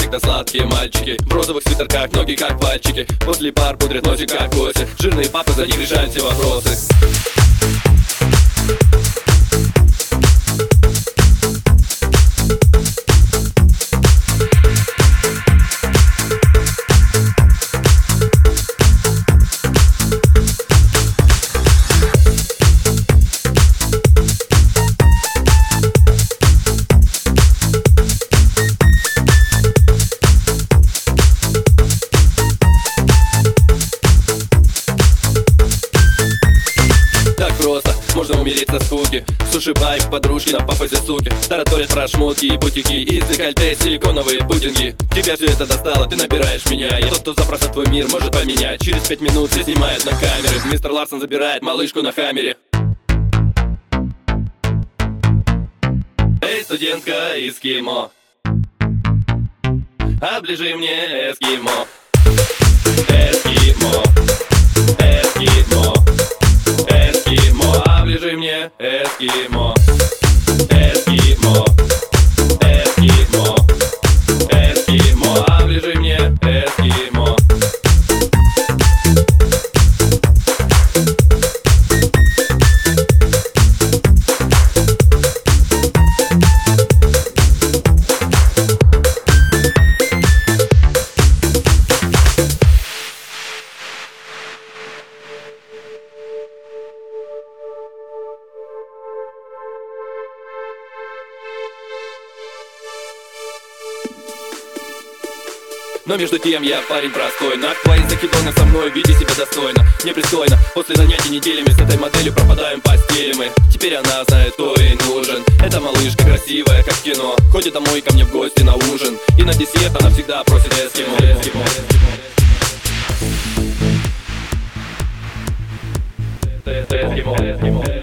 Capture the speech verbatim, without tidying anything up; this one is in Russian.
когда сладкие мальчики в розовых свитерках, ноги как пальчики. После пар пудрят носик как гости. Жирные папы за них решают все вопросы. Можно умереть со скуки. Суши-бай, подружки на пафосе суки. Тараторят про шмотки и бутики. Из декольте силиконовые пудинги. Тебя все это достало, ты набираешь меня. Я тот, кто запросто твой мир может поменять. Через пять минут все снимают на камеры. Мистер Ларсон забирает малышку на хаммере. Эй, студентка эскимо, оближи мне эскимо. Эскимо, эскимо, эскимо, оближи мне эскимо. Эскимо, эскимо, эскимо, оближи мне эскимо. Но между тем я парень простой. На твои закидоны со мной, веди себя достойно. Непристойно, после занятий неделями с этой моделью пропадаем в постели мы. Теперь она знает, кто ей нужен. Эта малышка красивая, как в кино. Ходит домой ко мне в гости на ужин. И на десерт она всегда просит эскимо. Эскимо, эскимо, эскимо, эскимо.